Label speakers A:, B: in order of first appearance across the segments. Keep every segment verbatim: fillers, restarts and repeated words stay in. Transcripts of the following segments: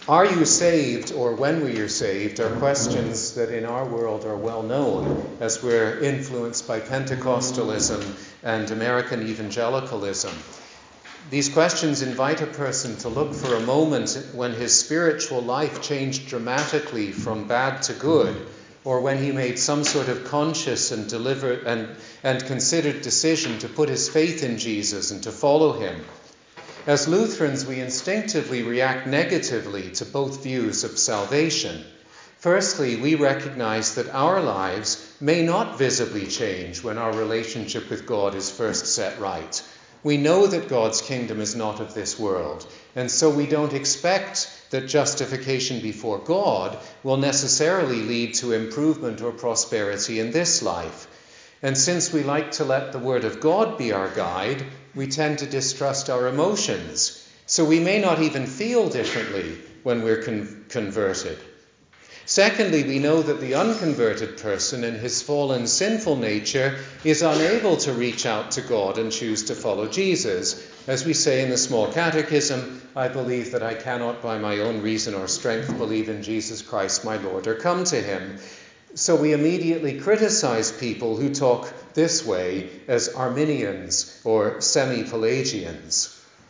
A: Are you saved, or when were you saved, are questions that in our world are well known as we're influenced by Pentecostalism and American evangelicalism. These questions invite a person to look for a moment when his spiritual life changed dramatically from bad to good, or when he made some sort of conscious and deliberate and, and considered decision to put his faith in Jesus and to follow him. As Lutherans, we instinctively react negatively to both views of salvation. Firstly, we recognize that our lives may not visibly change when our relationship with God is first set right. We know that God's kingdom is not of this world, and so we don't expect that justification before God will necessarily lead to improvement or prosperity in this life. And since we like to let the Word of God be our guide, we tend to distrust our emotions. So we may not even feel differently when we're con- converted. Secondly, we know that the unconverted person in his fallen sinful nature is unable to reach out to God and choose to follow Jesus. As we say in the Small Catechism, I believe that I cannot by my own reason or strength believe in Jesus Christ my Lord or come to him. So we immediately criticize people who talk this way as Arminians or semi-Pelagians.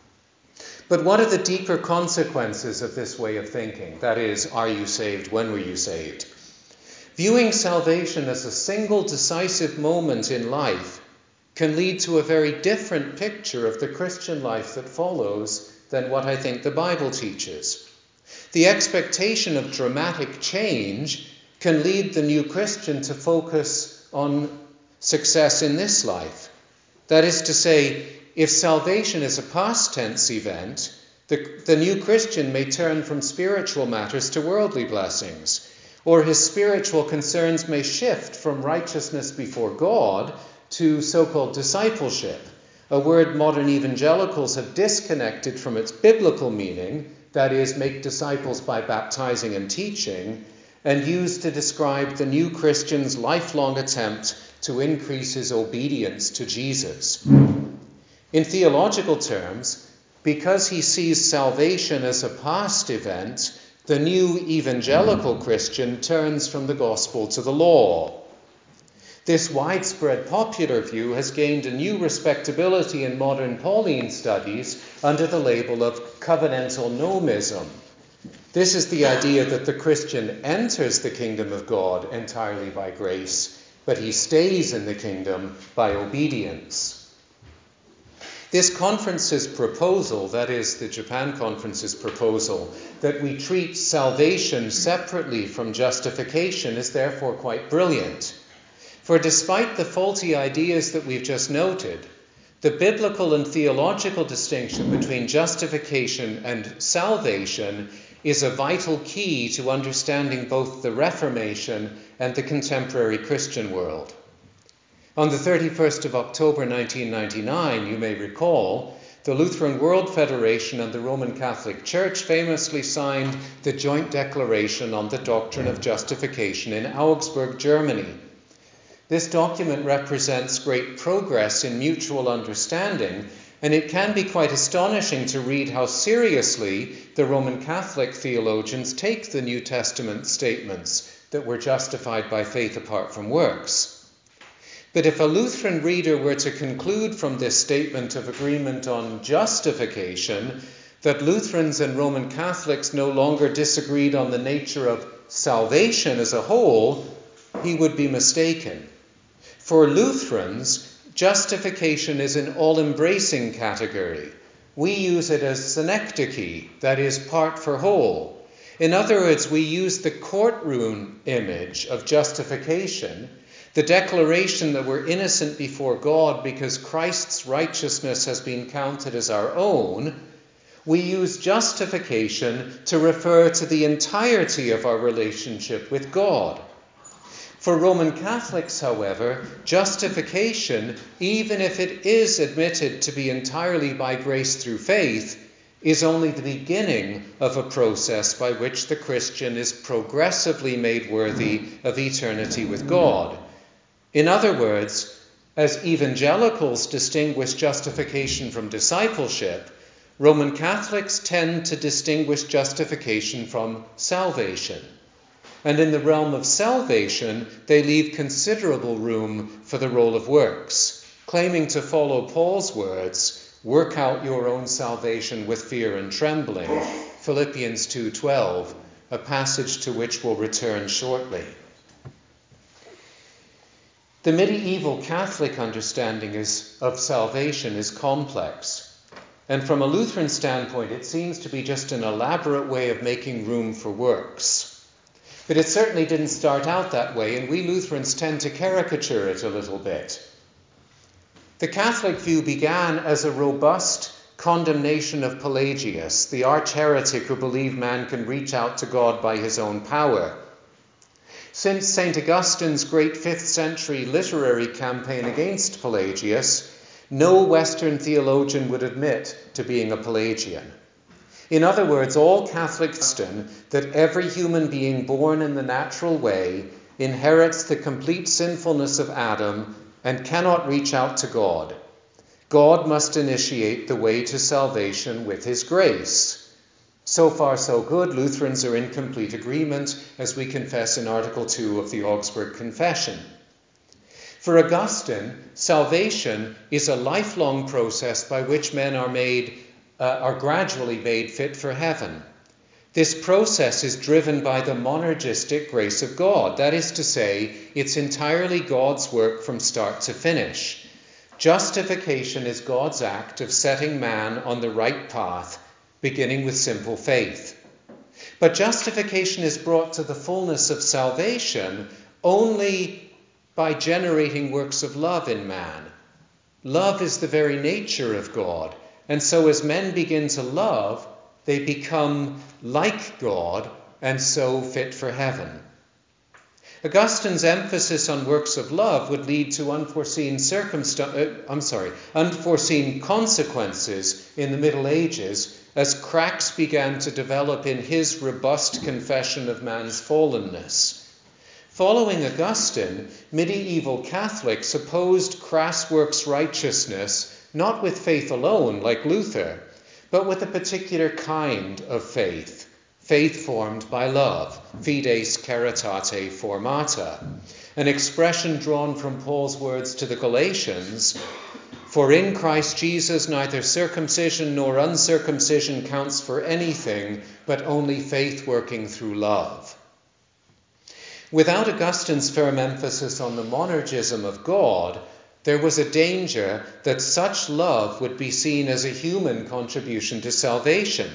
A: But what are the deeper consequences of this way of thinking? That is, are you saved? When were you saved? Viewing salvation as a single decisive moment in life can lead to a very different picture of the Christian life that follows than what I think the Bible teaches. The expectation of dramatic change can lead the new Christian to focus on success in this life. That is to say, if salvation is a past tense event, the, the new Christian may turn from spiritual matters to worldly blessings, or his spiritual concerns may shift from righteousness before God to so-called discipleship, a word modern evangelicals have disconnected from its biblical meaning, that is, make disciples by baptizing and teaching, and used to describe the new Christian's lifelong attempt to increase his obedience to Jesus. In theological terms, because he sees salvation as a past event, the new evangelical Christian turns from the gospel to the law. This widespread popular view has gained a new respectability in modern Pauline studies under the label of covenantal nomism. This is the idea that the Christian enters the kingdom of God entirely by grace, but he stays in the kingdom by obedience. This conference's proposal, that is the Japan Conference's proposal, that we treat salvation separately from justification is therefore quite brilliant. For despite the faulty ideas that we've just noted, the biblical and theological distinction between justification and salvation is a vital key to understanding both the Reformation and the contemporary Christian world. On the thirty-first of October nineteen ninety-nine, you may recall, the Lutheran World Federation and the Roman Catholic Church famously signed the Joint Declaration on the Doctrine of Justification in Augsburg, Germany. This document represents great progress in mutual understanding, and it can be quite astonishing to read how seriously the Roman Catholic theologians take the New Testament statements that we're justified by faith apart from works. But if a Lutheran reader were to conclude from this statement of agreement on justification that Lutherans and Roman Catholics no longer disagreed on the nature of salvation as a whole, he would be mistaken. For Lutherans, justification is an all-embracing category. We use it as synecdoche, that is, part for whole. In other words, we use the courtroom image of justification, the declaration that we're innocent before God because Christ's righteousness has been counted as our own. We use justification to refer to the entirety of our relationship with God. For Roman Catholics, however, justification, even if it is admitted to be entirely by grace through faith, is only the beginning of a process by which the Christian is progressively made worthy of eternity with God. In other words, as evangelicals distinguish justification from discipleship, Roman Catholics tend to distinguish justification from salvation. And in the realm of salvation, they leave considerable room for the role of works, claiming to follow Paul's words, work out your own salvation with fear and trembling, Philippians two twelve, a passage to which we'll return shortly. The medieval Catholic understanding is, of salvation is complex. And from a Lutheran standpoint, it seems to be just an elaborate way of making room for works. But it certainly didn't start out that way, and we Lutherans tend to caricature it a little bit. The Catholic view began as a robust condemnation of Pelagius, the arch-heretic who believed man can reach out to God by his own power. Since Saint Augustine's great fifth century literary campaign against Pelagius, no Western theologian would admit to being a Pelagian. In other words, all Catholics understand that every human being born in the natural way inherits the complete sinfulness of Adam and cannot reach out to God. God must initiate the way to salvation with his grace. So far, so good. Lutherans are in complete agreement, as we confess in Article two of the Augsburg Confession. For Augustine, salvation is a lifelong process by which men are made Uh, are gradually made fit for heaven. This process is driven by the monergistic grace of God. That is to say, it's entirely God's work from start to finish. Justification is God's act of setting man on the right path, beginning with simple faith. But justification is brought to the fullness of salvation only by generating works of love in man. Love is the very nature of God. And so as men begin to love, they become like God and so fit for heaven. Augustine's emphasis on works of love would lead to unforeseen circumst- uh, I'm sorry, unforeseen consequences in the Middle Ages as cracks began to develop in his robust confession of man's fallenness. Following Augustine, medieval Catholics opposed crass works righteousness not with faith alone, like Luther, but with a particular kind of faith, faith formed by love, fides caritate formata, an expression drawn from Paul's words to the Galatians, for in Christ Jesus neither circumcision nor uncircumcision counts for anything, but only faith working through love. Without Augustine's firm emphasis on the monergism of God, there was a danger that such love would be seen as a human contribution to salvation.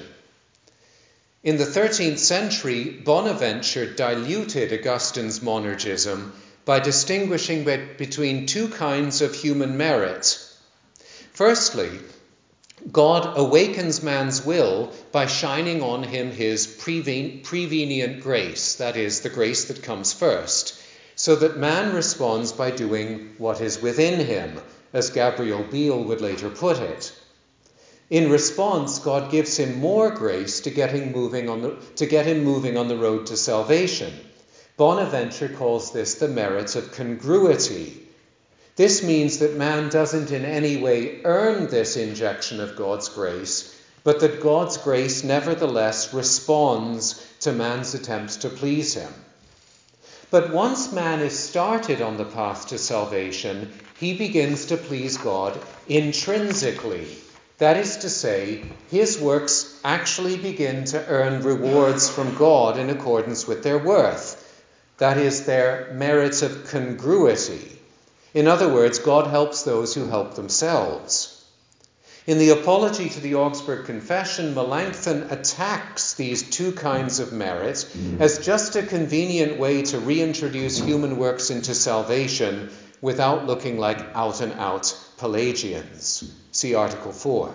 A: In the thirteenth century, Bonaventure diluted Augustine's monergism by distinguishing between two kinds of human merit. Firstly, God awakens man's will by shining on him his preven- prevenient grace, that is, the grace that comes first, so that man responds by doing what is within him, as Gabriel Biel would later put it. In response, God gives him more grace to get him moving on the, to get him moving on the road to salvation. Bonaventure calls this the merit of congruity. This means that man doesn't in any way earn this injection of God's grace, but that God's grace nevertheless responds to man's attempts to please him. But once man is started on the path to salvation, he begins to please God intrinsically. That is to say, his works actually begin to earn rewards from God in accordance with their worth. That is, their merit of congruity. In other words, God helps those who help themselves. In the Apology to the Augsburg Confession, Melanchthon attacks these two kinds of merit as just a convenient way to reintroduce human works into salvation without looking like out-and-out Pelagians. See Article four.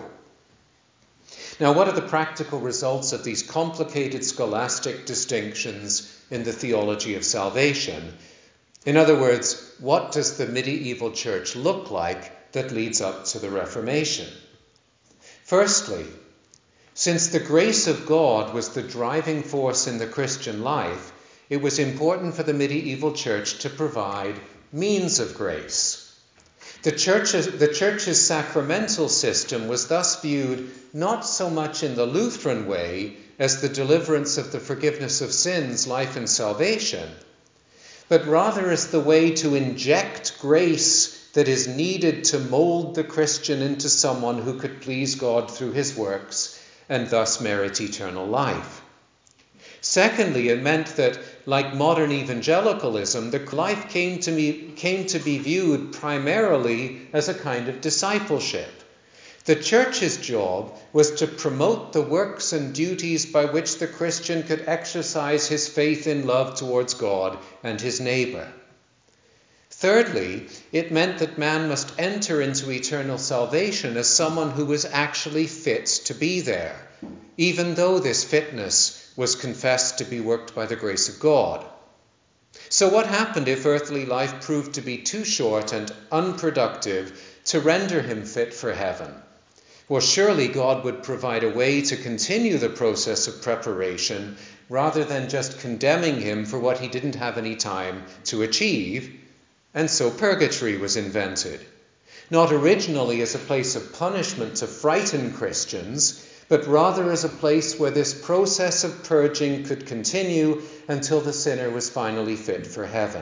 A: Now, what are the practical results of these complicated scholastic distinctions in the theology of salvation? In other words, what does the medieval church look like that leads up to the Reformation? Firstly, since the grace of God was the driving force in the Christian life, it was important for the medieval church to provide means of grace. The church's, the church's sacramental system was thus viewed not so much in the Lutheran way as the deliverance of the forgiveness of sins, life and salvation, but rather as the way to inject grace that is needed to mold the Christian into someone who could please God through his works and thus merit eternal life. Secondly, it meant that, like modern evangelicalism, the life came to be, came to be viewed primarily as a kind of discipleship. The church's job was to promote the works and duties by which the Christian could exercise his faith in love towards God and his neighbor. Thirdly, it meant that man must enter into eternal salvation as someone who was actually fit to be there, even though this fitness was confessed to be worked by the grace of God. So what happened if earthly life proved to be too short and unproductive to render him fit for heaven? Well, surely God would provide a way to continue the process of preparation rather than just condemning him for what he didn't have any time to achieve. And so purgatory was invented, not originally as a place of punishment to frighten Christians, but rather as a place where this process of purging could continue until the sinner was finally fit for heaven.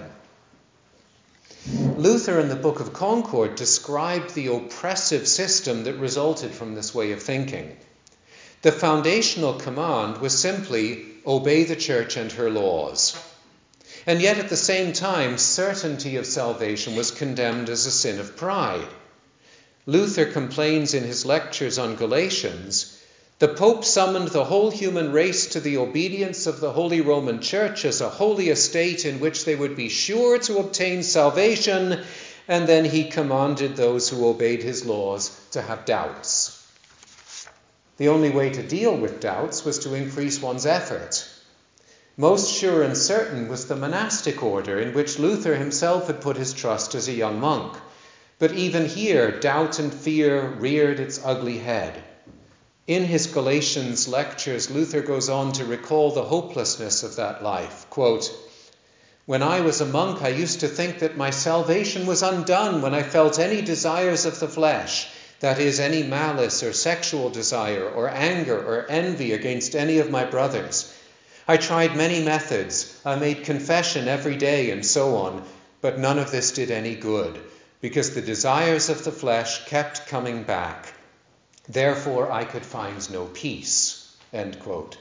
A: Luther in the Book of Concord described the oppressive system that resulted from this way of thinking. The foundational command was simply obey the church and her laws. And yet at the same time, certainty of salvation was condemned as a sin of pride. Luther complains in his lectures on Galatians, the Pope summoned the whole human race to the obedience of the Holy Roman Church as a holy estate in which they would be sure to obtain salvation, and then he commanded those who obeyed his laws to have doubts. The only way to deal with doubts was to increase one's effort. Most sure and certain was the monastic order in which Luther himself had put his trust as a young monk. But even here, doubt and fear reared its ugly head. In his Galatians lectures, Luther goes on to recall the hopelessness of that life. Quote, "When I was a monk, I used to think that my salvation was undone when I felt any desires of the flesh, that is, any malice or sexual desire or anger or envy against any of my brothers. I tried many methods, I made confession every day and so on, but none of this did any good, because the desires of the flesh kept coming back. Therefore, I could find no peace." End quote.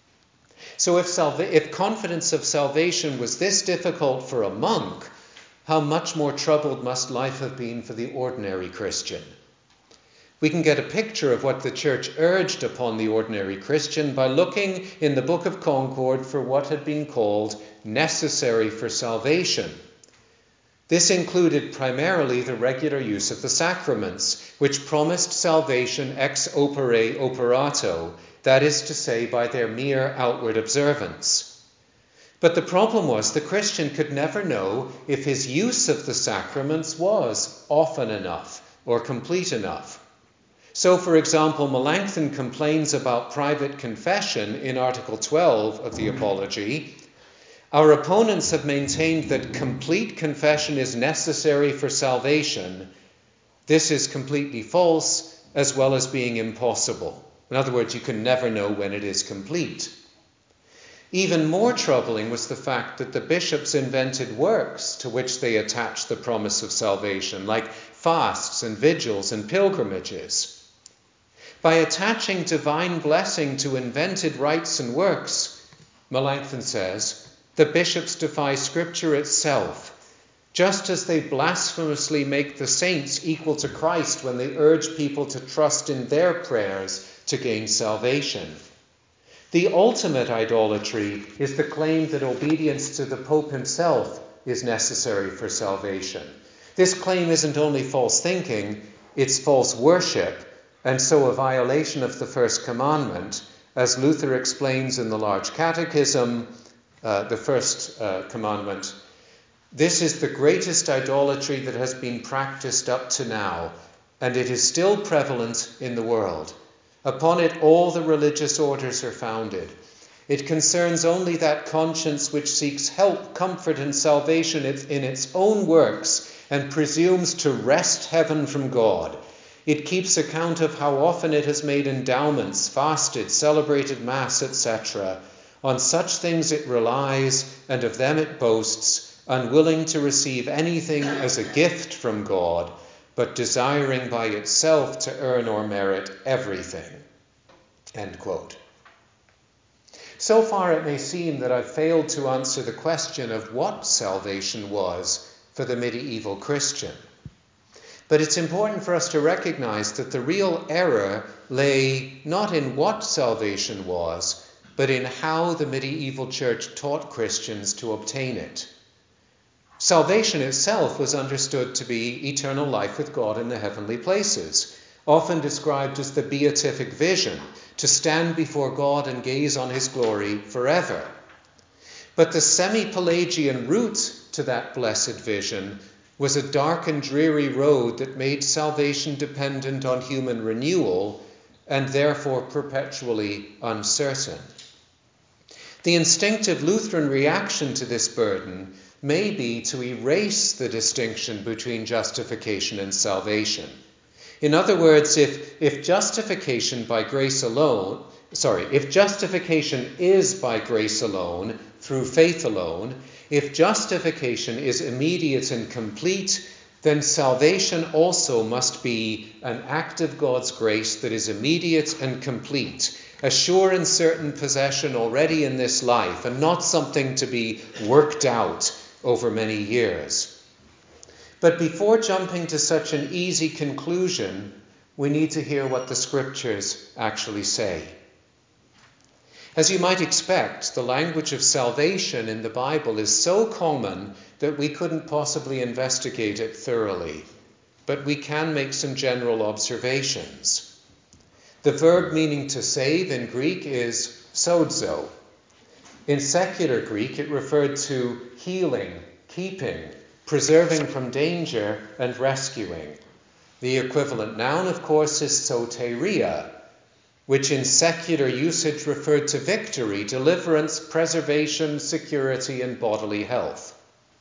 A: So if, salva- if confidence of salvation was this difficult for a monk, how much more troubled must life have been for the ordinary Christian? We can get a picture of what the church urged upon the ordinary Christian by looking in the Book of Concord for what had been called necessary for salvation. This included primarily the regular use of the sacraments, which promised salvation ex opere operato, that is to say, by their mere outward observance. But the problem was the Christian could never know if his use of the sacraments was often enough or complete enough. So, for example, Melanchthon complains about private confession in Article twelve of the Apology. Our opponents have maintained that complete confession is necessary for salvation. This is completely false, as well as being impossible. In other words, you can never know when it is complete. Even more troubling was the fact that the bishops invented works to which they attached the promise of salvation, like fasts and vigils and pilgrimages. By attaching divine blessing to invented rites and works, Melanchthon says, the bishops defy Scripture itself, just as they blasphemously make the saints equal to Christ when they urge people to trust in their prayers to gain salvation. The ultimate idolatry is the claim that obedience to the Pope himself is necessary for salvation. This claim isn't only false thinking, it's false worship, and so a violation of the first commandment, as Luther explains in the Large Catechism. Uh, the first uh, commandment. This is the greatest idolatry that has been practiced up to now, and it is still prevalent in the world. Upon it all the religious orders are founded. It concerns only that conscience which seeks help, comfort, and salvation in its own works, and presumes to wrest heaven from God. It keeps account of how often it has made endowments, fasted, celebrated Mass, et cetera. On such things it relies, and of them it boasts, unwilling to receive anything as a gift from God, but desiring by itself to earn or merit everything." End quote. So far it may seem that I've failed to answer the question of what salvation was for the medieval Christian. But it's important for us to recognize that the real error lay not in what salvation was, but in how the medieval church taught Christians to obtain it. Salvation itself was understood to be eternal life with God in the heavenly places, often described as the beatific vision, to stand before God and gaze on his glory forever. But the semi-Pelagian route to that blessed vision was a dark and dreary road that made salvation dependent on human renewal and therefore perpetually uncertain. The instinctive Lutheran reaction to this burden may be to erase the distinction between justification and salvation. In other words, if, if justification by grace alone, sorry, if justification is by grace alone, through faith alone, if justification is immediate and complete, then salvation also must be an act of God's grace that is immediate and complete, a sure and certain possession already in this life, and not something to be worked out over many years. But before jumping to such an easy conclusion, we need to hear what the scriptures actually say. As you might expect, the language of salvation in the Bible is so common that we couldn't possibly investigate it thoroughly, but we can make some general observations. The verb meaning to save in Greek is sozo. In secular Greek, it referred to healing, keeping, preserving from danger, and rescuing. The equivalent noun, of course, is soteria, which in secular usage referred to victory, deliverance, preservation, security, and bodily health.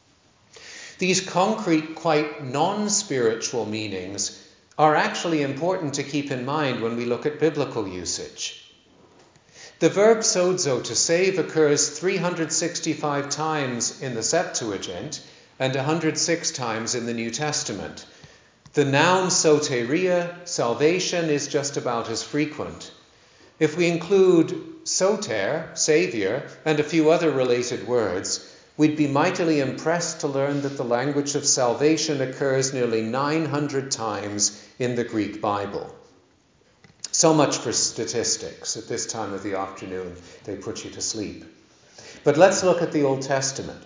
A: These concrete, quite non-spiritual meanings are actually important to keep in mind when we look at biblical usage. The verb sozo, to save, occurs three hundred sixty-five times in the Septuagint and one hundred six times in the New Testament. The noun soteria, salvation, is just about as frequent. If we include soter, savior, and a few other related words, we'd be mightily impressed to learn that the language of salvation occurs nearly nine hundred times in the Greek Bible. So much for statistics. At this time of the afternoon, they put you to sleep. But let's look at the Old Testament.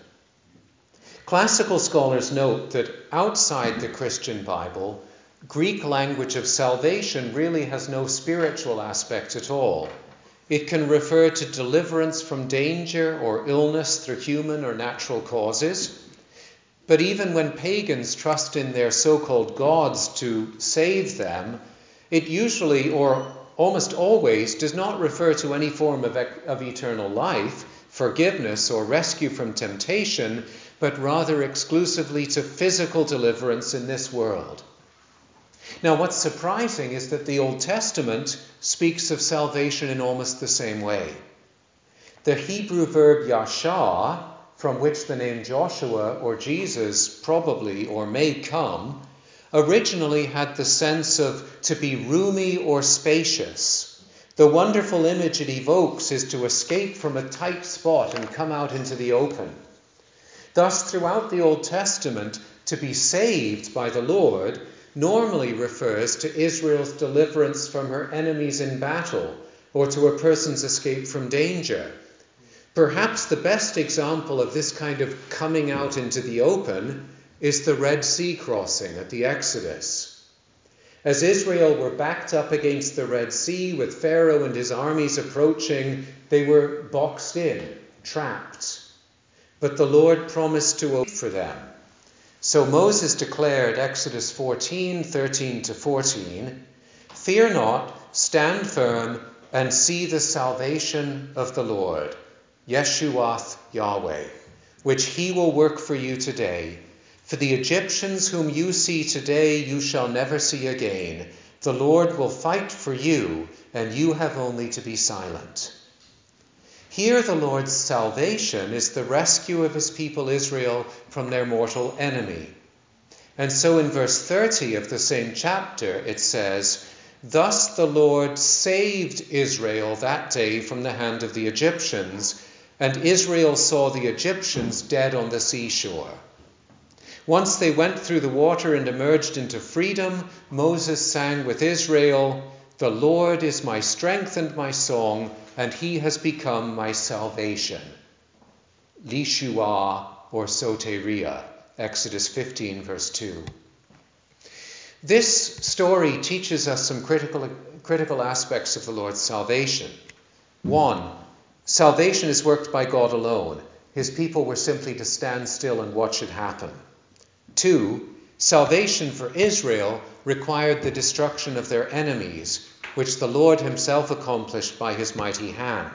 A: Classical scholars note that outside the Christian Bible, Greek language of salvation really has no spiritual aspect at all. It can refer to deliverance from danger or illness through human or natural causes. But even when pagans trust in their so-called gods to save them, it usually or almost always does not refer to any form of, of eternal life, forgiveness, or rescue from temptation, but rather exclusively to physical deliverance in this world. Now, what's surprising is that the Old Testament speaks of salvation in almost the same way. The Hebrew verb yashar, from which the name Joshua or Jesus probably or may come, originally had the sense of to be roomy or spacious. The wonderful image it evokes is to escape from a tight spot and come out into the open. Thus, throughout the Old Testament, to be saved by the Lord normally refers to Israel's deliverance from her enemies in battle or to a person's escape from danger. Perhaps the best example of this kind of coming out into the open is the Red Sea crossing at the Exodus. As Israel were backed up against the Red Sea with Pharaoh and his armies approaching, they were boxed in, trapped. But the Lord promised to open for them. So Moses declared, Exodus fourteen, thirteen to fourteen, "Fear not, stand firm, and see the salvation of the Lord, Yeshuath Yahweh, which he will work for you today. For the Egyptians whom you see today you shall never see again. The Lord will fight for you, and you have only to be silent. Here the Lord's salvation is the rescue of his people Israel from their mortal enemy. And so in verse thirty of the same chapter it says, Thus the Lord saved Israel that day from the hand of the Egyptians, and Israel saw the Egyptians dead on the seashore. Once they went through the water and emerged into freedom, Moses sang with Israel, The Lord is my strength and my song, and he has become my salvation. Lishua or soteria, Exodus fifteen, verse two. This story teaches us some critical, critical aspects of the Lord's salvation. One, salvation is worked by God alone. His people were simply to stand still and watch it happen. Two, salvation for Israel required the destruction of their enemies, which the Lord himself accomplished by his mighty hand.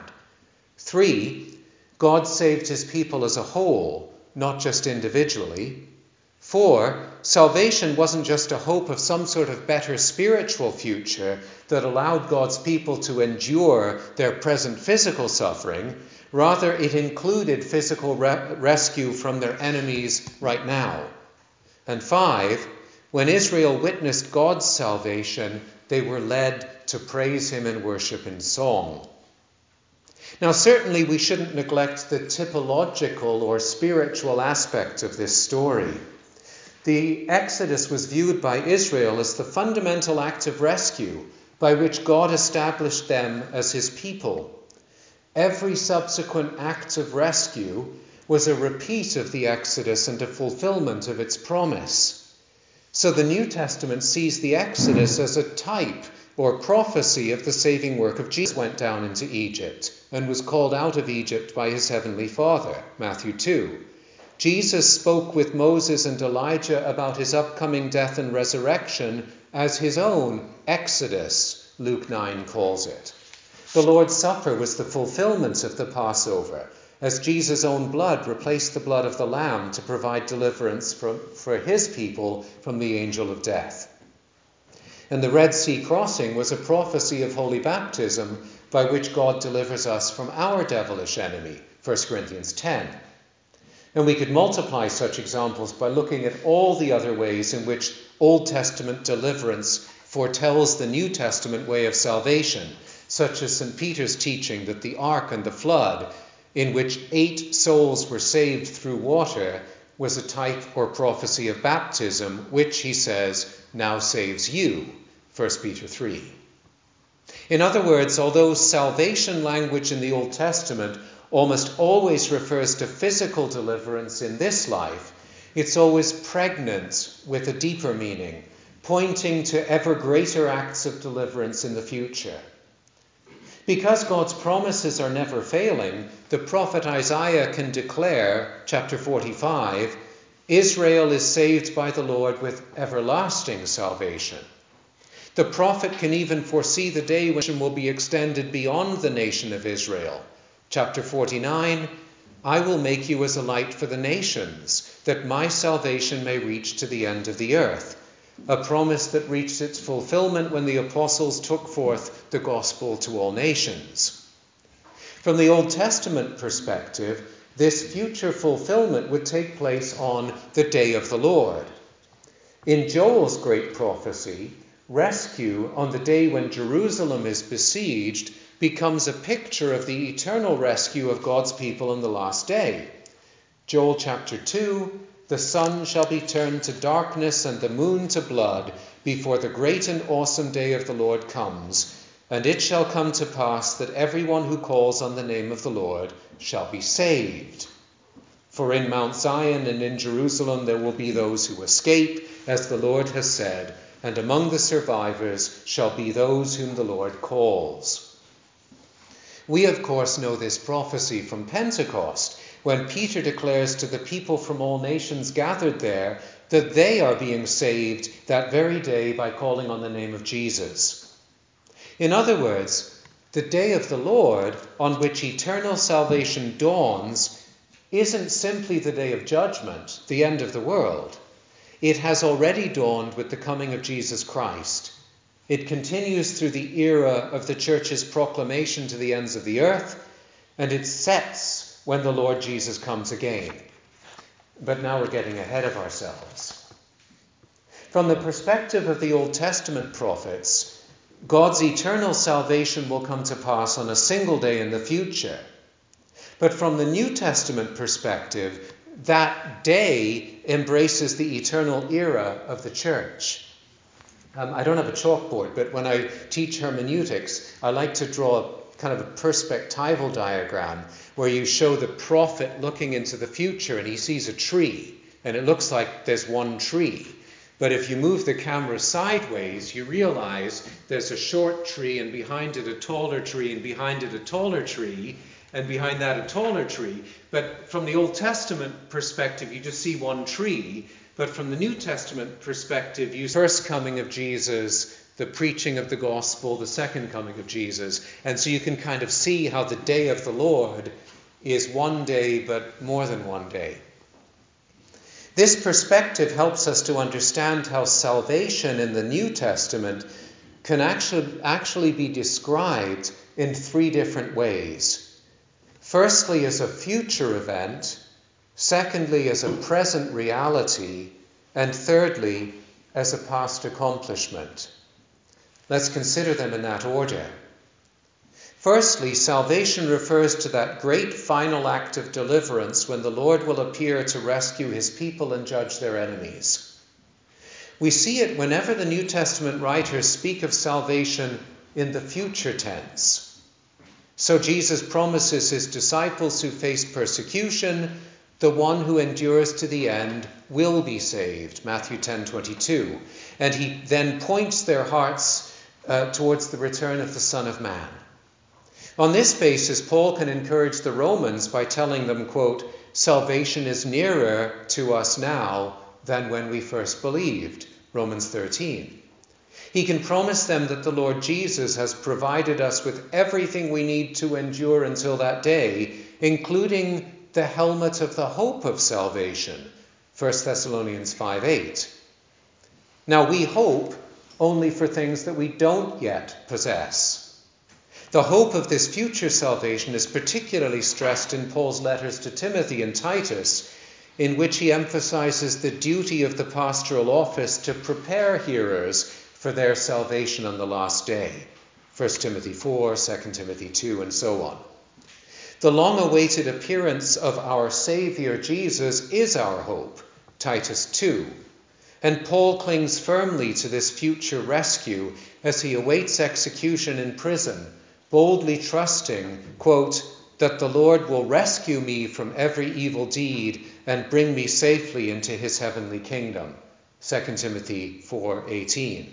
A: Three, God saved his people as a whole, not just individually. Four, salvation wasn't just a hope of some sort of better spiritual future that allowed God's people to endure their present physical suffering. Rather, it included physical re- rescue from their enemies right now. And five, when Israel witnessed God's salvation, they were led to praise him and worship in song. Now, certainly we shouldn't neglect the typological or spiritual aspect of this story. The Exodus was viewed by Israel as the fundamental act of rescue by which God established them as his people. Every subsequent act of rescue was a repeat of the Exodus and a fulfillment of its promise. So the New Testament sees the Exodus as a type or prophecy of the saving work of Jesus. Went down into Egypt and was called out of Egypt by his heavenly Father, Matthew two. Jesus spoke with Moses and Elijah about his upcoming death and resurrection as his own Exodus, Luke nine calls it. The Lord's Supper was the fulfillment of the Passover, as Jesus' own blood replaced the blood of the Lamb to provide deliverance from, for his people from the angel of death. And the Red Sea crossing was a prophecy of holy baptism by which God delivers us from our devilish enemy, First Corinthians ten. And we could multiply such examples by looking at all the other ways in which Old Testament deliverance foretells the New Testament way of salvation, such as Saint Peter's teaching that the ark and the flood, in which eight souls were saved through water, was a type or prophecy of baptism, which, he says, now saves you, First Peter three. In other words, although salvation language in the Old Testament almost always refers to physical deliverance in this life, it's always pregnant with a deeper meaning, pointing to ever greater acts of deliverance in the future. Because God's promises are never failing, the prophet Isaiah can declare, chapter forty-five, Israel is saved by the Lord with everlasting salvation. The prophet can even foresee the day when salvation will be extended beyond the nation of Israel. Chapter forty-nine, I will make you as a light for the nations, that my salvation may reach to the end of the earth. A promise that reached its fulfillment when the apostles took forth the gospel to all nations. From the Old Testament perspective, this future fulfillment would take place on the day of the Lord. In Joel's great prophecy, rescue on the day when Jerusalem is besieged becomes a picture of the eternal rescue of God's people in the last day. Joel chapter two, the sun shall be turned to darkness and the moon to blood before the great and awesome day of the Lord comes. And it shall come to pass that everyone who calls on the name of the Lord shall be saved. For in Mount Zion and in Jerusalem there will be those who escape, as the Lord has said, and among the survivors shall be those whom the Lord calls. We, of course, know this prophecy from Pentecost, when Peter declares to the people from all nations gathered there that they are being saved that very day by calling on the name of Jesus. In other words, the day of the Lord, on which eternal salvation dawns, isn't simply the day of judgment, the end of the world. It has already dawned with the coming of Jesus Christ. It continues through the era of the church's proclamation to the ends of the earth, and it sets when the Lord Jesus comes again. But now we're getting ahead of ourselves. From the perspective of the Old Testament prophets, God's eternal salvation will come to pass on a single day in the future. But from the New Testament perspective, that day embraces the eternal era of the church. Um, I don't have a chalkboard, but when I teach hermeneutics, I like to draw a kind of a perspectival diagram where you show the prophet looking into the future and he sees a tree, and it looks like there's one tree. But if you move the camera sideways, you realize there's a short tree, and behind it a taller tree, and behind it a taller tree, and behind that a taller tree. But from the Old Testament perspective, you just see one tree. But from the New Testament perspective, you see the first coming of Jesus, the preaching of the gospel, the second coming of Jesus. And so you can kind of see how the day of the Lord is one day, but more than one day. This perspective helps us to understand how salvation in the New Testament can actually, actually be described in three different ways. Firstly, as a future event. Secondly, as a present reality. And thirdly, as a past accomplishment. Let's consider them in that order. Firstly, salvation refers to that great final act of deliverance when the Lord will appear to rescue his people and judge their enemies. We see it whenever the New Testament writers speak of salvation in the future tense. So Jesus promises his disciples who face persecution, the one who endures to the end will be saved, Matthew ten twenty-two. And he then points their hearts uh, towards the return of the Son of Man. On this basis, Paul can encourage the Romans by telling them, quote, salvation is nearer to us now than when we first believed, Romans thirteen. He can promise them that the Lord Jesus has provided us with everything we need to endure until that day, including the helmet of the hope of salvation, First Thessalonians five eight. Now we hope only for things that we don't yet possess. The hope of this future salvation is particularly stressed in Paul's letters to Timothy and Titus, in which he emphasizes the duty of the pastoral office to prepare hearers for their salvation on the last day. First Timothy four, Second Timothy two, and so on. The long-awaited appearance of our Savior Jesus is our hope, Titus two. And Paul clings firmly to this future rescue as he awaits execution in prison, boldly trusting, quote, that the Lord will rescue me from every evil deed and bring me safely into his heavenly kingdom, Second Timothy four eighteen.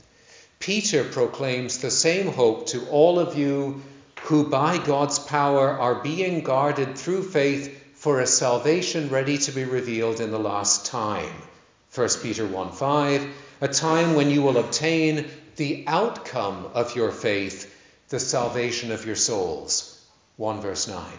A: Peter proclaims the same hope to all of you who by God's power are being guarded through faith for a salvation ready to be revealed in the last time, First Peter one five, a time when you will obtain the outcome of your faith, the salvation of your souls, one verse nine.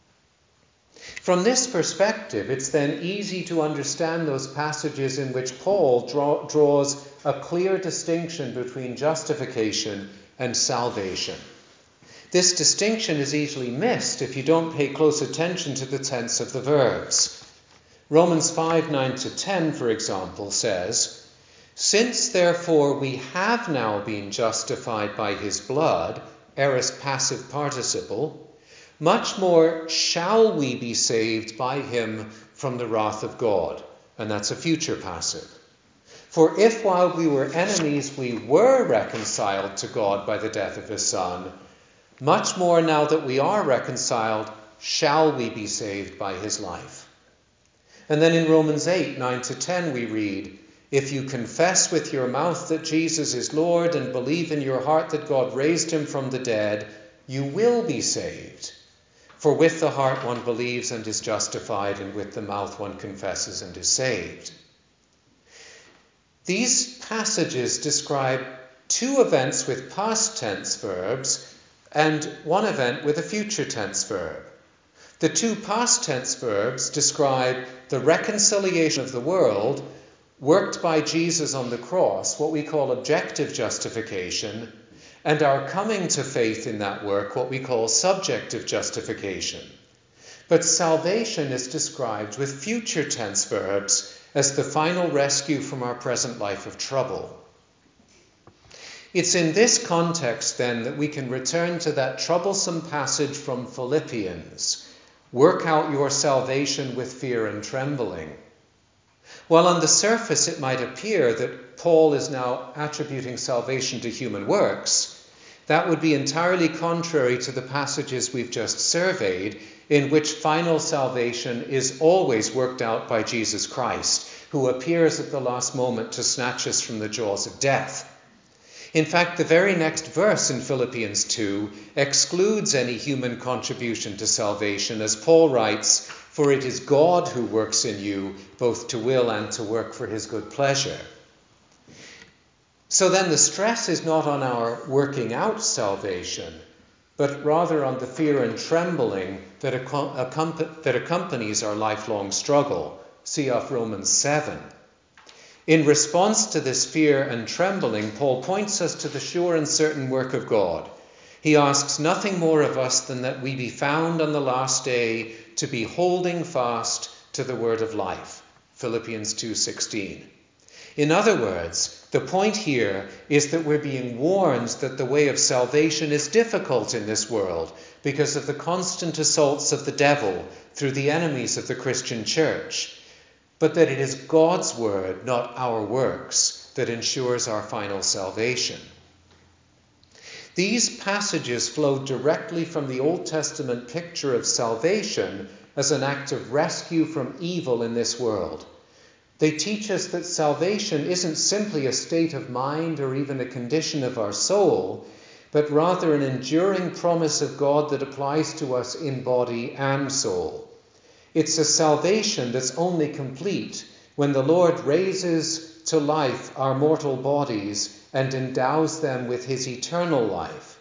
A: From this perspective, it's then easy to understand those passages in which Paul draw, draws a clear distinction between justification and salvation. This distinction is easily missed if you don't pay close attention to the tense of the verbs. Romans five nine to ten, for example, says, since therefore we have now been justified by his blood, aorist passive participle, much more shall we be saved by him from the wrath of God. And that's a future passive. For if while we were enemies we were reconciled to God by the death of his Son, much more now that we are reconciled shall we be saved by his life. And then in Romans eight nine to ten we read, if you confess with your mouth that Jesus is Lord and believe in your heart that God raised him from the dead, you will be saved. For with the heart one believes and is justified, and with the mouth one confesses and is saved. These passages describe two events with past tense verbs and one event with a future tense verb. The two past tense verbs describe the reconciliation of the world worked by Jesus on the cross, what we call objective justification, and our coming to faith in that work, what we call subjective justification. But salvation is described with future tense verbs as the final rescue from our present life of trouble. It's in this context, then, that we can return to that troublesome passage from Philippians, work out your salvation with fear and trembling. While on the surface it might appear that Paul is now attributing salvation to human works, that would be entirely contrary to the passages we've just surveyed, in which final salvation is always worked out by Jesus Christ, who appears at the last moment to snatch us from the jaws of death. In fact, the very next verse in Philippians two excludes any human contribution to salvation, as Paul writes, "For it is God who works in you, both to will and to work for his good pleasure." So then the stress is not on our working out salvation, but rather on the fear and trembling that, accom- that accompanies our lifelong struggle. See off Romans seven. In response to this fear and trembling, Paul points us to the sure and certain work of God. He asks nothing more of us than that we be found on the last day to be holding fast to the word of life. Philippians two sixteen. In other words, the point here is that we're being warned that the way of salvation is difficult in this world because of the constant assaults of the devil through the enemies of the Christian church, but that it is God's word, not our works, that ensures our final salvation. These passages flow directly from the Old Testament picture of salvation as an act of rescue from evil in this world. They teach us that salvation isn't simply a state of mind or even a condition of our soul, but rather an enduring promise of God that applies to us in body and soul. It's a salvation that's only complete when the Lord raises to life our mortal bodies and endows them with his eternal life.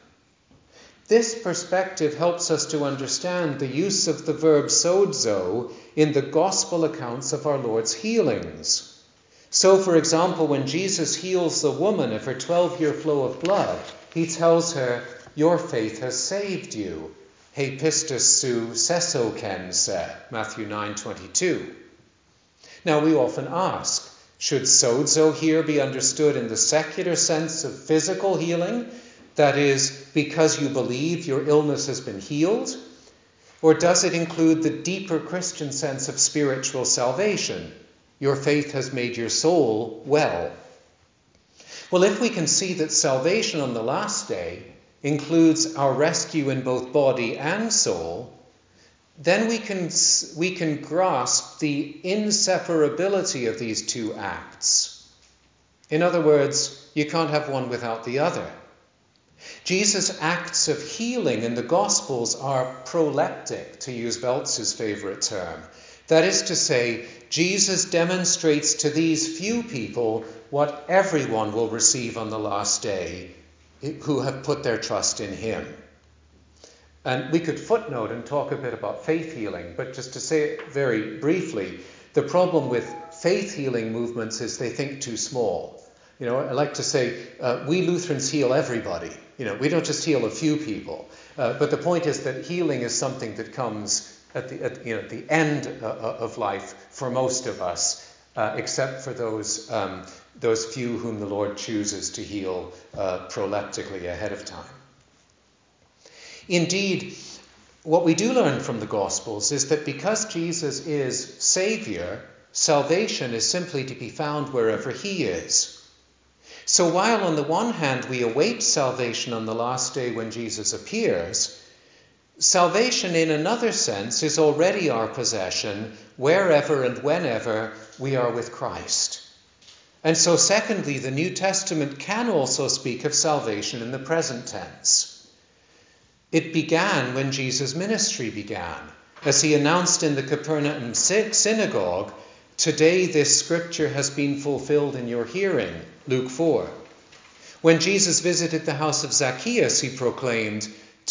A: This perspective helps us to understand the use of the verb sozo in the gospel accounts of our Lord's healings. So, for example, when Jesus heals the woman of her twelve-year flow of blood, he tells her, "Your faith has saved you." He pistis su sesoken se, Matthew nine twenty-two. Now, we often ask, should sozo here be understood in the secular sense of physical healing? That is, because you believe your illness has been healed? Or does it include the deeper Christian sense of spiritual salvation? Your faith has made your soul well. Well, if we can see that salvation on the last day includes our rescue in both body and soul, then we can, we can grasp the inseparability of these two acts. In other words, you can't have one without the other. Jesus' acts of healing in the Gospels are proleptic, to use Welz's favorite term. That is to say, Jesus demonstrates to these few people what everyone will receive on the last day who have put their trust in him. And we could footnote and talk a bit about faith healing, but just to say it very briefly, the problem with faith healing movements is they think too small. You know, I like to say, uh, we Lutherans heal everybody. You know, we don't just heal a few people. Uh, but the point is that healing is something that comes at the, at, you know, the end uh, of life for most of us, uh, except for those um, those few whom the Lord chooses to heal uh, proleptically ahead of time. Indeed, what we do learn from the Gospels is that because Jesus is Savior, salvation is simply to be found wherever he is. So while on the one hand we await salvation on the last day when Jesus appears, salvation in another sense is already our possession wherever and whenever we are with Christ. And so secondly, the New Testament can also speak of salvation in the present tense. It began when Jesus' ministry began, as he announced in the Capernaum synagogue, "Today this scripture has been fulfilled in your hearing," Luke four. When Jesus visited the house of Zacchaeus, he proclaimed,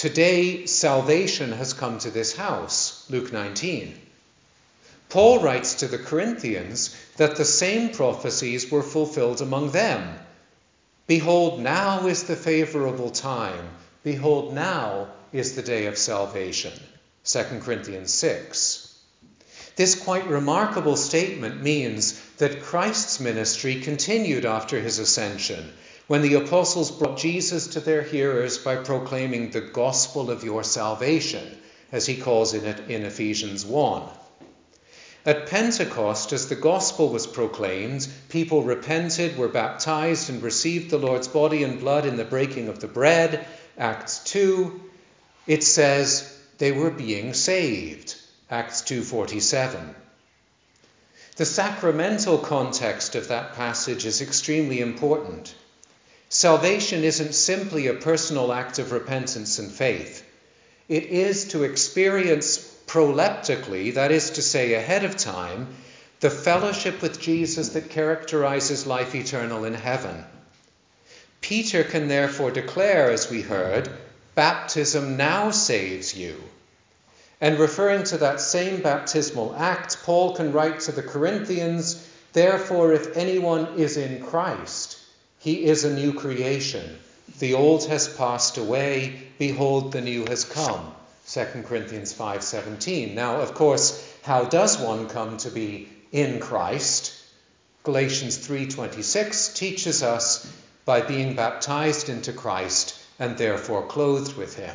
A: Today, salvation has come to this house, Luke nineteen. Paul writes to the Corinthians that the same prophecies were fulfilled among them. Behold, now is the favorable time. Behold, now is the day of salvation. Second Corinthians six. This quite remarkable statement means that Christ's ministry continued after his ascension, when the apostles brought Jesus to their hearers by proclaiming the gospel of your salvation, as he calls it in Ephesians one. At Pentecost, as the gospel was proclaimed, people repented, were baptized, and received the Lord's body and blood in the breaking of the bread. Acts two, it says they were being saved. Acts two forty-seven. The sacramental context of that passage is extremely important. Salvation isn't simply a personal act of repentance and faith. It is to experience proleptically, that is to say ahead of time, the fellowship with Jesus that characterizes life eternal in heaven. Peter can therefore declare, as we heard, baptism now saves you. And referring to that same baptismal act, Paul can write to the Corinthians, therefore if anyone is in Christ, he is a new creation. The old has passed away, behold, the new has come. Second Corinthians five seventeen. Now, of course, how does one come to be in Christ? Galatians three twenty-six teaches us by being baptized into Christ and therefore clothed with him.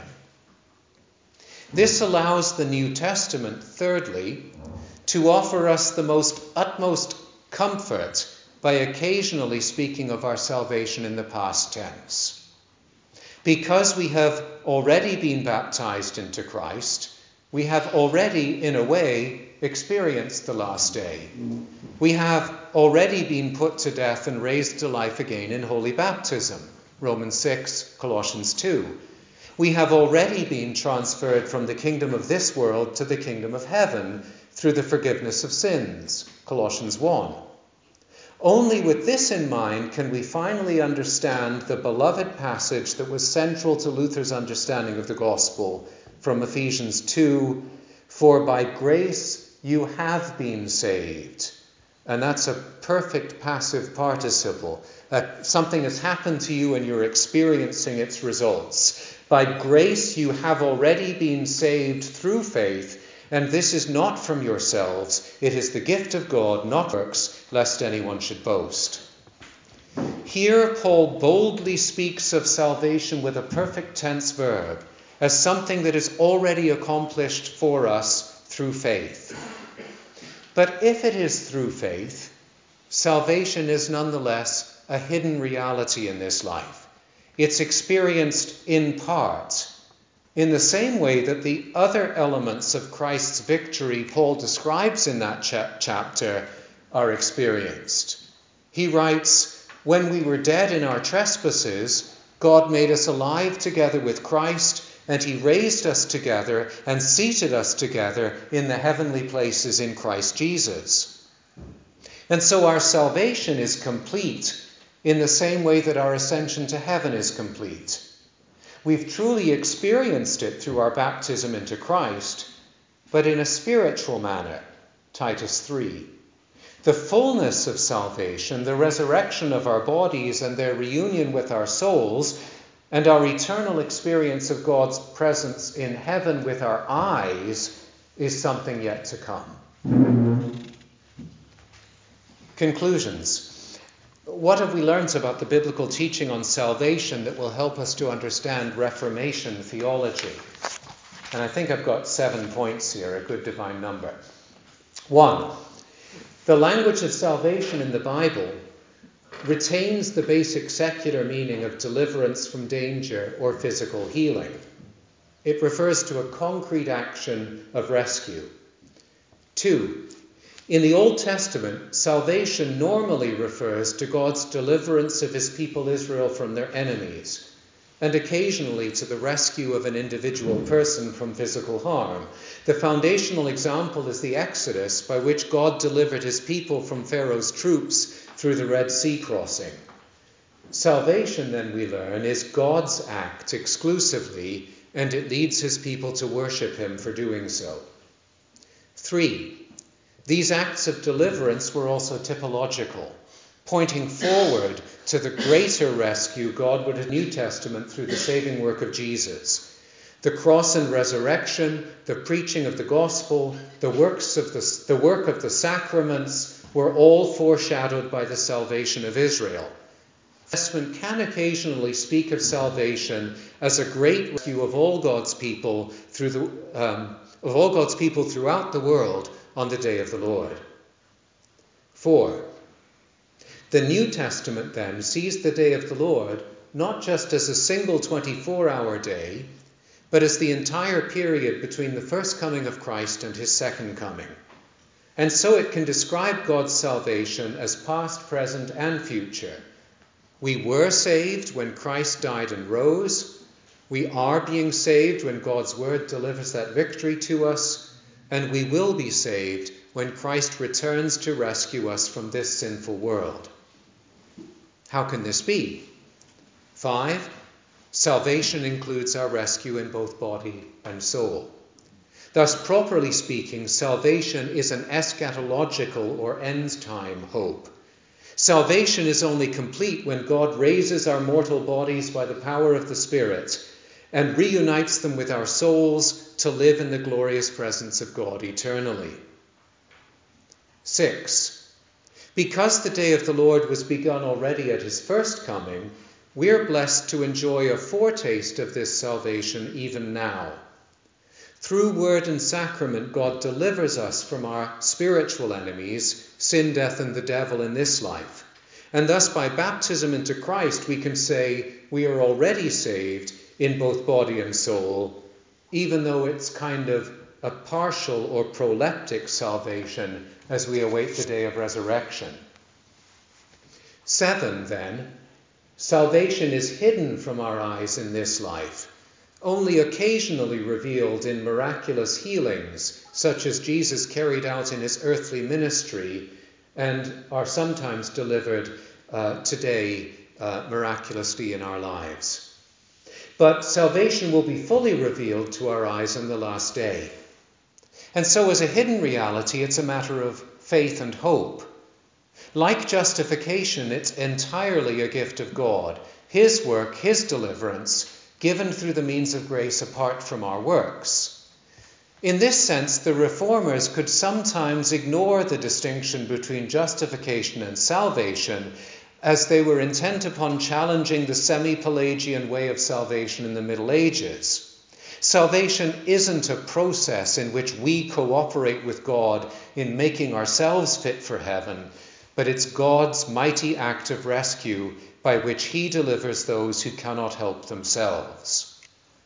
A: This allows the New Testament, thirdly, to offer us the most utmost comfort by occasionally speaking of our salvation in the past tense. Because we have already been baptized into Christ, we have already, in a way, experienced the last day. We have already been put to death and raised to life again in holy baptism, Romans six, Colossians two. We have already been transferred from the kingdom of this world to the kingdom of heaven through the forgiveness of sins, Colossians one. Only with this in mind can we finally understand the beloved passage that was central to Luther's understanding of the gospel from Ephesians two, for by grace you have been saved. And that's a perfect passive participle. Uh, something has happened to you and you're experiencing its results. By grace you have already been saved through faith, and this is not from yourselves. It is the gift of God, not works, lest anyone should boast. Here Paul boldly speaks of salvation with a perfect tense verb, as something that is already accomplished for us through faith. But if it is through faith, salvation is nonetheless a hidden reality in this life. It's experienced in part, in the same way that the other elements of Christ's victory Paul describes in that cha- chapter are experienced. He writes, when we were dead in our trespasses, God made us alive together with Christ, and he raised us together and seated us together in the heavenly places in Christ Jesus. And so our salvation is complete in the same way that our ascension to heaven is complete. We've truly experienced it through our baptism into Christ, but in a spiritual manner, Titus three. The fullness of salvation, the resurrection of our bodies and their reunion with our souls, and our eternal experience of God's presence in heaven with our eyes, is something yet to come. Conclusions. What have we learnt about the biblical teaching on salvation that will help us to understand Reformation theology? And I think I've got seven points here, a good divine number. One, the language of salvation in the Bible retains the basic secular meaning of deliverance from danger or physical healing. It refers to a concrete action of rescue. Two, in the Old Testament, salvation normally refers to God's deliverance of his people Israel from their enemies, and occasionally to the rescue of an individual person from physical harm. The foundational example is the Exodus, by which God delivered his people from Pharaoh's troops through the Red Sea crossing. Salvation, then, we learn, is God's act exclusively, and it leads his people to worship him for doing so. Three, these acts of deliverance were also typological, pointing forward to the greater rescue God would in the New Testament through the saving work of Jesus. The cross and resurrection, the preaching of the gospel, the works of the, the work of the sacraments were all foreshadowed by the salvation of Israel. The Testament can occasionally speak of salvation as a great rescue of all God's people through the um, of all God's people throughout the world on the day of the Lord. Four, the New Testament then sees the day of the Lord not just as a single twenty-four hour day, but as the entire period between the first coming of Christ and his second coming. And so it can describe God's salvation as past, present, and future. We were saved when Christ died and rose. We are being saved when God's word delivers that victory to us. And we will be saved when Christ returns to rescue us from this sinful world. How can this be? Five, salvation includes our rescue in both body and soul. Thus, properly speaking, salvation is an eschatological or end-time hope. Salvation is only complete when God raises our mortal bodies by the power of the Spirit and reunites them with our souls to live in the glorious presence of God eternally. Six, because the day of the Lord was begun already at his first coming, we are blessed to enjoy a foretaste of this salvation even now. Through word and sacrament, God delivers us from our spiritual enemies, sin, death, and the devil in this life. And thus, by baptism into Christ, we can say we are already saved in both body and soul, even though it's kind of a partial or proleptic salvation as we await the day of resurrection. Seven, then, salvation is hidden from our eyes in this life, only occasionally revealed in miraculous healings, such as Jesus carried out in his earthly ministry and are sometimes delivered uh, today uh, miraculously in our lives. But salvation will be fully revealed to our eyes on the last day. And so as a hidden reality, it's a matter of faith and hope. Like justification, it's entirely a gift of God, his work, his deliverance, given through the means of grace apart from our works. In this sense, the Reformers could sometimes ignore the distinction between justification and salvation, as they were intent upon challenging the semi-Pelagian way of salvation in the Middle Ages. Salvation isn't a process in which we cooperate with God in making ourselves fit for heaven, but it's God's mighty act of rescue by which he delivers those who cannot help themselves.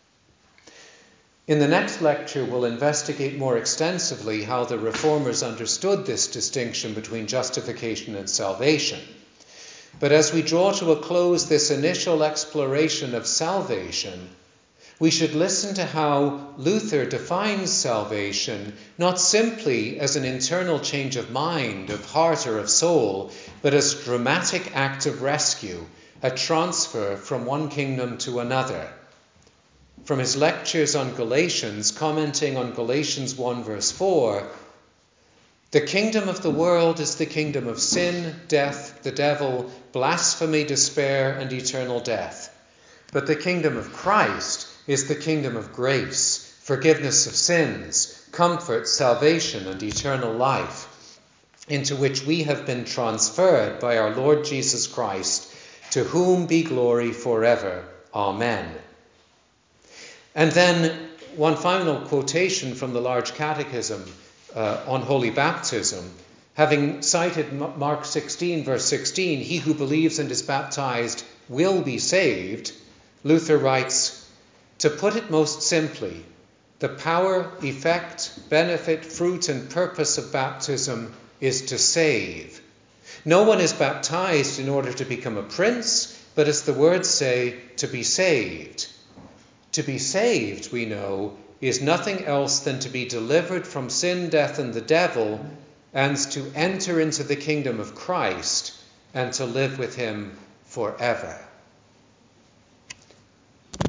A: In the next lecture, we'll investigate more extensively how the Reformers understood this distinction between justification and salvation. But as we draw to a close this initial exploration of salvation, we should listen to how Luther defines salvation not simply as an internal change of mind, of heart, or of soul, but as a dramatic act of rescue, a transfer from one kingdom to another. From his lectures on Galatians, commenting on Galatians one verse four, the kingdom of the world is the kingdom of sin, death, the devil, blasphemy, despair, and eternal death. But the kingdom of Christ is the kingdom of grace, forgiveness of sins, comfort, salvation, and eternal life, into which we have been transferred by our Lord Jesus Christ, to whom be glory forever. Amen. And then one final quotation from the Large Catechism uh, on Holy Baptism. Having cited Mark sixteen, verse sixteen, he who believes and is baptized will be saved, Luther writes, to put it most simply, the power, effect, benefit, fruit, and purpose of baptism is to save. No one is baptized in order to become a prince, but as the words say, to be saved. To be saved, we know, is nothing else than to be delivered from sin, death, and the devil, and to enter into the kingdom of Christ and to live with him forever.